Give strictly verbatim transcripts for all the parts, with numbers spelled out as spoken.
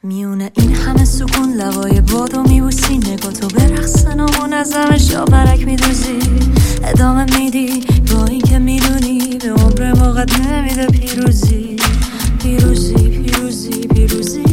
میونه این همه سکون لوای بادو میبوسی، نگاه تو برقصن و منظمش یا برک میدوزی، ادامه میدی با این که میدونی به عمر ما قد نمیده پیروزی پیروزی پیروزی پیروزی،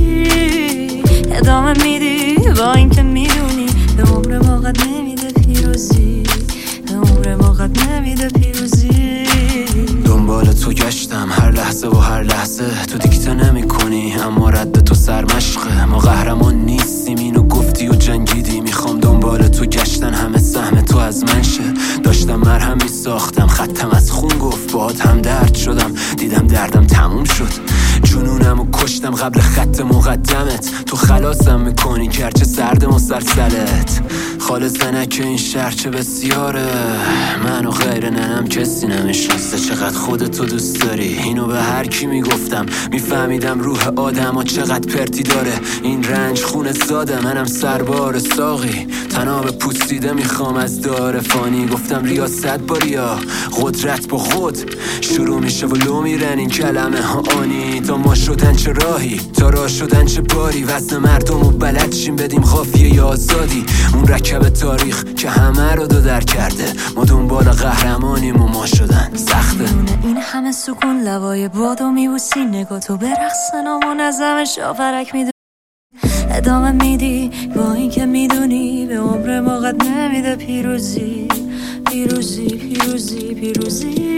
ادامه میدی با این که میدونی به عمر ما قد نمیده پیروزی به عمر ما قد نمیده پیروزی. دنبال تو گشتم هر لحظه و هر لحظه، تو دیکته نمی کنی اما رد تو سرمشقه، ما قهرمان نیستیم اینو گفتی و جنگیدی، میخوام دنبال تو گشتن همه سهم تو از من شه، داشتم مرهم می ساختم خطم از خون گفت باهات هم درد شدم، دیدم دردم تموم شد، جنونم و کشتم قبل خط مقدمت، تو خلاصم میکنی گرچه سرد مسلسلت، خالص زنک این شهر چه بسیاره، من و غیر ننم کسی نمیشناسه، چقدر خودتو دوست داری اینو به هر کی میگفتم، میفهمیدم روح آدم و چقدر پرتی داره، این رنج خون زاده منم سربار ساقی، تناب پوسیده میخوام از دار فانی، گفتم ریاست با ریا قدرت با خود شروع میشه و لو میرن این کلمه ها آنی، تا ما شدن چه راهی تا راه شدن چه باری، وزن مردم و بلد شیم بدیم خافیه یا آزادی، اون رکب تاریخ که همه رو دو در کرده، ما دنبال قهرمانیم و ما شدن سخته. این همه سکون لوای بادو میبوسی، نگاه تو برقصن و منظمش آورک میدونی، ادامه میدی با این که میدونی به عمر ما قد نمیده پیروزی پیروزی پیروزی پیروزی،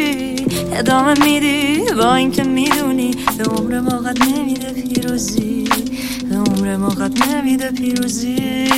ادامه میدی با این که میدونی به عمر ما قد نمیده پیروزی به عمر ما قد نمیده پیروزی.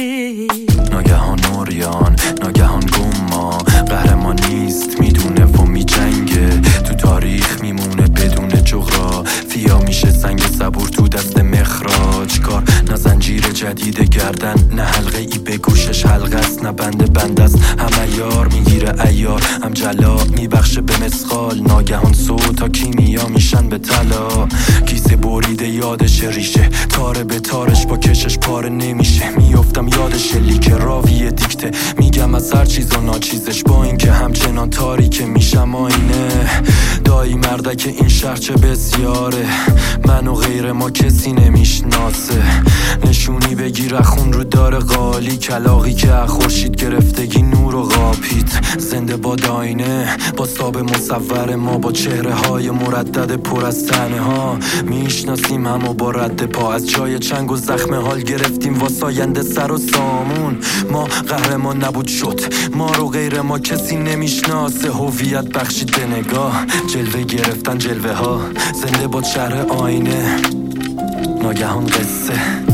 ناگهان اوریان ناگهان گما، قهرمان نیست میدونه و میجنگه، تو تاریخ میمونه بدون جغرافیا، میشه سنگ صبور تو دست مخراج کار، نه زنجیر جدید گردن نه حلقه ای به گوشش حلقه است، نه بند بند است همه یار میگیره ایار، هم جلا میبخشه به مسخال، ناگهان صوتا کیمیا میشن به طلا، کیسه بریده یادش ریشه تاره به تارش با کشش پاره نمیشه، میافتم یادش لیک راویه دیکته، میگم از هر چیز و ناچیزش، با این که همچنان تاریکه میشم آینه، دایی مردک این شهر چه بسیاره، من و غیر ما کسی نمیشناسه، نشونی بگیر خون رو داره قالی، کلاغی که خورشید گرفتگی نور و قاپید، زنده با داینه با ساب مصور ما، با چهره های مردد پر از تنه ها، میشناسیم همو با رد پا، از جای چنگ و زخم حال گرفتیم واساینده سر و سامون، ما قهرمان نبود شد ما رو غیر ما کسی نمیشناسه، هویت بخشید به نگاه، جلوه گرفتن جلوه ها، زنده با شهر آینه، ناگهان قصه